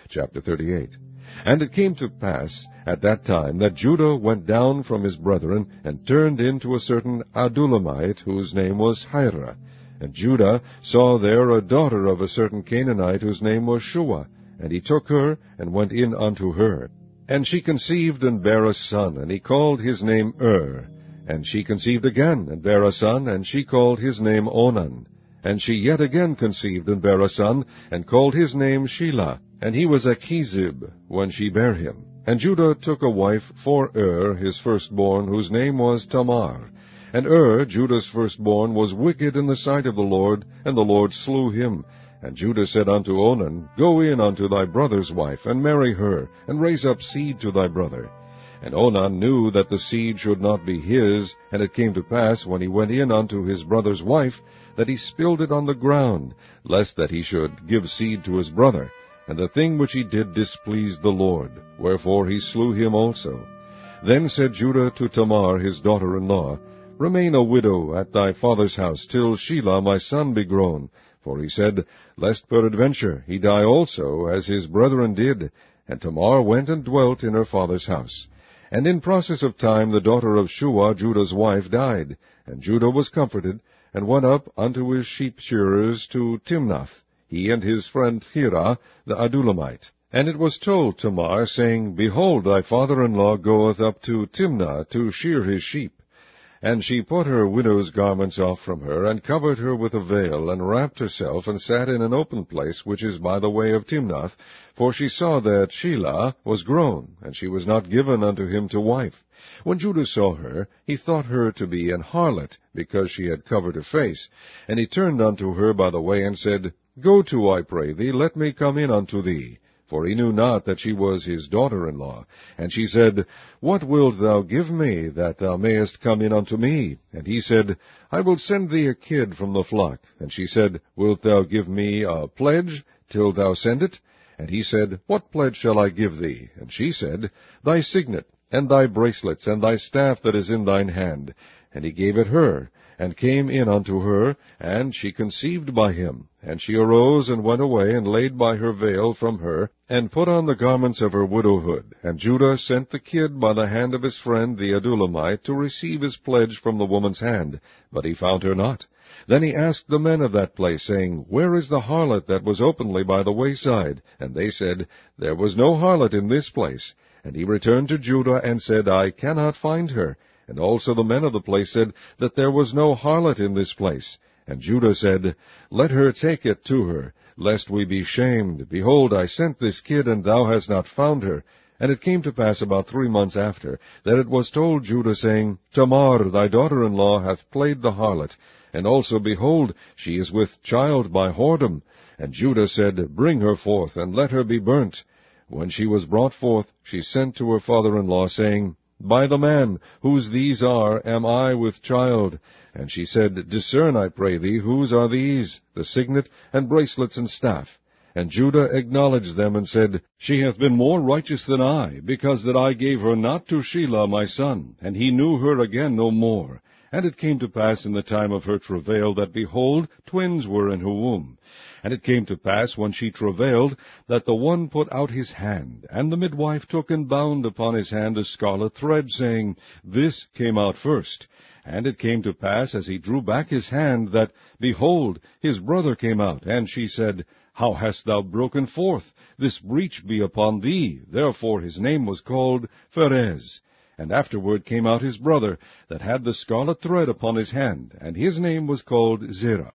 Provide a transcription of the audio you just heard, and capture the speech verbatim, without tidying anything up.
chapter thirty-eight. And it came to pass at that time that Judah went down from his brethren, and turned into a certain Adullamite, whose name was Hira. And Judah saw there a daughter of a certain Canaanite, whose name was Shua. And he took her, and went in unto her. And she conceived, and bare a son, and he called his name Er. And she conceived again, and bare a son, and she called his name Onan. And she yet again conceived, and bare a son, and called his name Shelah. And he was Achizib, when she bare him. And Judah took a wife for Er, his firstborn, whose name was Tamar. And Er, Judah's firstborn, was wicked in the sight of the Lord, and the Lord slew him. And Judah said unto Onan, Go in unto thy brother's wife, and marry her, and raise up seed to thy brother. And Onan knew that the seed should not be his, and it came to pass, when he went in unto his brother's wife, that he spilled it on the ground, lest that he should give seed to his brother. And the thing which he did displeased the Lord, wherefore he slew him also. Then said Judah to Tamar his daughter-in-law, Remain a widow at thy father's house, till Shelah my son be grown. For he said, Lest peradventure he die also, as his brethren did. And Tamar went and dwelt in her father's house. And in process of time the daughter of Shua, Judah's wife, died. And Judah was comforted, and went up unto his sheep-shearers to Timnath, he and his friend Hira, the Adullamite. And it was told Tamar, saying, Behold, thy father-in-law goeth up to Timnah to shear his sheep. And she put her widow's garments off from her, and covered her with a veil, and wrapped herself, and sat in an open place, which is by the way of Timnath, for she saw that Shelah was grown, and she was not given unto him to wife. When Judah saw her, he thought her to be an harlot, because she had covered her face. And he turned unto her by the way, and said, Go to, I pray thee, let me come in unto thee. For he knew not that she was his daughter-in-law. And she said, What wilt thou give me, that thou mayest come in unto me? And he said, I will send thee a kid from the flock. And she said, Wilt thou give me a pledge, till thou send it? And he said, What pledge shall I give thee? And she said, Thy signet, and thy bracelets, and thy staff that is in thine hand. And he gave it her, and came in unto her, and she conceived by him. And she arose, and went away, and laid by her veil from her, and put on the garments of her widowhood. And Judah sent the kid by the hand of his friend the Adullamite to receive his pledge from the woman's hand, but he found her not. Then he asked the men of that place, saying, Where is the harlot that was openly by the wayside? And they said, There was no harlot in this place. And he returned to Judah, and said, I cannot find her. And also the men of the place said that there was no harlot in this place. And Judah said, Let her take it to her, lest we be shamed. Behold, I sent this kid, and thou hast not found her. And it came to pass about three months after, that it was told Judah, saying, Tamar, thy daughter-in-law, hath played the harlot. And also, behold, she is with child by whoredom. And Judah said, Bring her forth, and let her be burnt. When she was brought forth, she sent to her father-in-law, saying, By the man, whose these are, am I with child. And she said, Discern, I pray thee, whose are these, the signet, and bracelets, and staff. And Judah acknowledged them, and said, She hath been more righteous than I, because that I gave her not to Shelah my son, and he knew her again no more. And it came to pass in the time of her travail, that, behold, twins were in her womb. And it came to pass, when she travailed, that the one put out his hand, and the midwife took and bound upon his hand a scarlet thread, saying, This came out first. And it came to pass, as he drew back his hand, that, behold, his brother came out. And she said, How hast thou broken forth? This breach be upon thee. Therefore his name was called Pharez. And afterward came out his brother, that had the scarlet thread upon his hand, and his name was called Zerah.